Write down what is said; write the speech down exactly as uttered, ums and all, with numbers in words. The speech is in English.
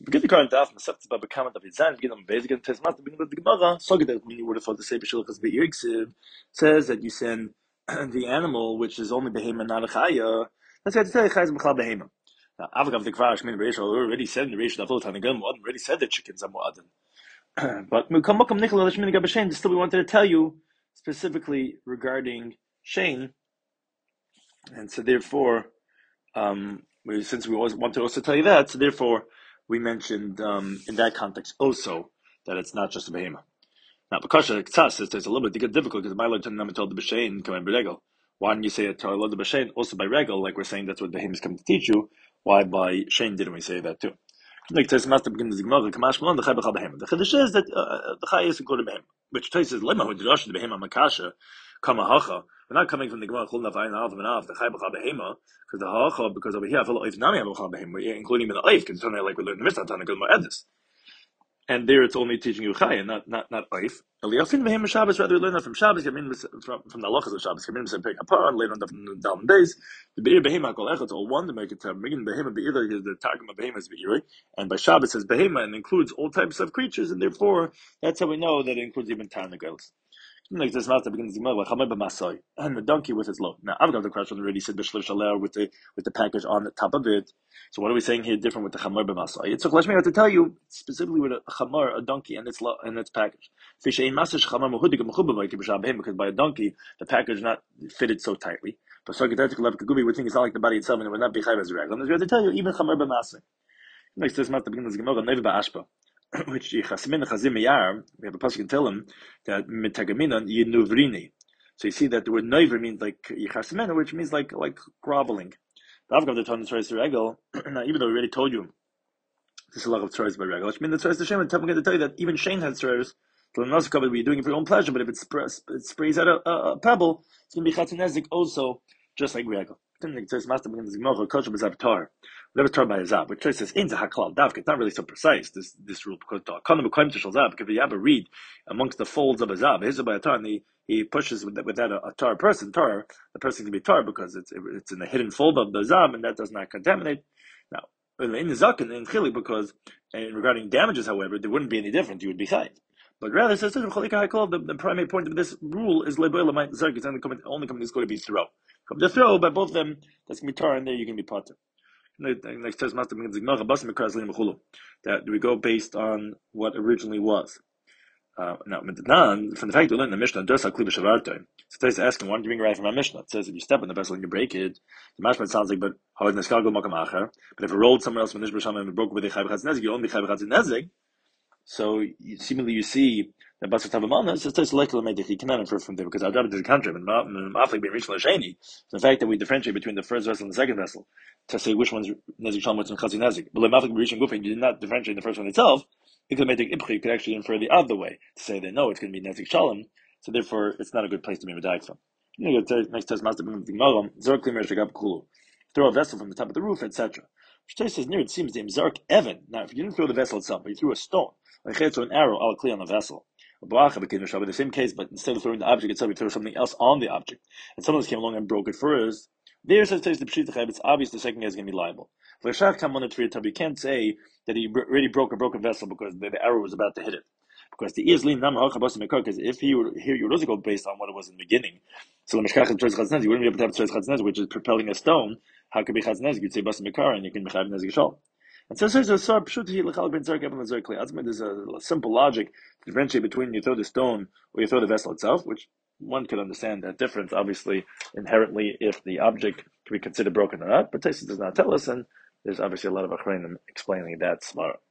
Begin the current daf, Masechtas Baba Kama David Zayin, begin on basic and test master, begin with the Gemara. So that when you would have thought to say B'shilchas Be'irksiv says that you send the animal, which is only behema, not a chaya. That's why I tell you chayes b'chal behema. Now, Avagav the Kvar Shmin Reish already said in the Reish Davot Hanagam already said that chickens are mu'adin. But Mukam Mukam Nichol Shmin Gabashain. Still, we wanted to tell you specifically regarding Shane, and so therefore, um, we, since we always want to also tell you that, so therefore. We mentioned um, in that context also that it's not just a behema. Now, because it's it's a little bit difficult because my Lord told the b'shein come by regel. Why didn't you say it to our Lord the b'shein also by regel? Like we're saying that's what behemoths come to teach you. Why by shein didn't we say that too? Like says master begins the gemara kamash malon the chay b'chal behema. The chiddush is that uh, the chay is included behema, which says lema who did the behema makasha kama hacha. We're not coming from the gemara chul navayin alv and alv the chay b'chal behema. Because the hacha, because over here I feel if nami b'chal behema, we're including in the oif because it's only like we learned in the Mishnah Tana good edis. And there it's only teaching you chay and not not not oif. Eliyafin behema Shabbos, rather we learn that from Shabbos. I mean from from the halachas of Shabbos. I mean from pick apart later on the down days. The beir behema kol echad all one to make it term. Begin behema beira is the targum of behema is beira, and by Shabbos says behema and includes all types of creatures, and therefore that's how we know that it includes even tarnagels. Like this master begins the gemara chamer b'masai and the donkey with its load. Now I've got the question already said b'shlev shaleh with the with the package on the top of it. So what are we saying here different with the chamer b'masai? It's a flash me to tell you specifically with a chamer, a donkey and its lo- and its package. Fish ein masash chamer mehudik mechubav because by a donkey the package is not fitted so tightly. But so gedatik lev kagubi we think it's not like the body itself and it would not be chayv as a rag. I'm going to tell you even chamer b'masai. Like this master begins the gemara neiv ba'ashpa. Which Yichasimin Chazim Meyar, we have a pasuk in Tehillim that mitagaminon yinuvrini. So you see that the word noiver means like Yichasimin, which means like like groveling. The Avgav the Torah Tzoros Regel. Now, even though we already told you this is a lot of Tzoros by Regel, which means the Tzoros Hashem. I'm going to tell you that even Shane has Tzoros. So the Nasa covered, you're doing it for your own pleasure, but if it, sprays, it sprays out a, a, a pebble, it's going to be Chatzinezik also, just like Regel. It says master begins the Gemara kosher b'zav tar. Whatever tar by a zav, which says in the haklal davka. It's not really so precise this this rule because kana b'koyim tishal zav. Because if you have a reed amongst the folds of a zav, his by a tar, and he, he pushes with that, with that a, a tar person tar, the person can be tar because it's it's in the hidden fold of the zav, and that does not contaminate. Now in the zaken in chili because and regarding damages, however, there wouldn't be any difference. You would be chayv. But rather, it says the, the primary point of this rule is leboil might zark. It's only coming only coming is going to be throw. Come to throw by both of them. That's gonna be tar, and there you can be potter. Next says master begins that we go based on what originally was. Uh, now, from the fact we learned in the Mishnah, so today's asking, why don't you bring right from our Mishnah? It says if you step on the vessel and you break it, the mashma sounds like, but how is But if it rolled somewhere else from the Nishbasham and it broke with the Chayv Chatznezik, you only Chayv Chatznezik. So you, seemingly you see that Basar Tavamana says it's likely to make he cannot infer from there because our job is the contrary. And Maflik being reached Lashani. So the fact that we differentiate between the first vessel and the second vessel to say which one's Nezik Shalom, what's Chazi Nezik. But Maflik being reaching Gufin, you did not differentiate the first one itself. It could make the Ibchi could actually infer the other way to say that no, it's going to be Nezik Shalom. So therefore, it's not a good place to be medayik from. You know, next test master brings the Gemara Zerk Limer Shagab Kulu. Throw a vessel from the top of the roof, et cetera. Which says near it seems the Zark Evan. Now, if you didn't throw the vessel itself, but you threw a stone, like an arrow, all clear on the vessel. The same case, but instead of throwing the object itself, you throw something else on the object. And someone else came along and broke it first. There says the Pshita it's obvious the second guy is going to be liable. You can't say that he already broke a broken vessel because the, the arrow was about to hit it. Because the ears lean because if he were here, you would go based on what it was in the beginning. So the Meshkach Chaznez, you wouldn't be able to have Tzoyz Chaznez, which is propelling a stone. How could be Chaznez? You'd say Bas Mekar and you can be Chav Nezig Shal. And so there's a there's a simple logic to differentiate between you throw the stone or you throw the vessel itself, which one could understand that difference, obviously, inherently, if the object can be considered broken or not. But Taisus does not tell us, and there's obviously a lot of Achreinim explaining that smart.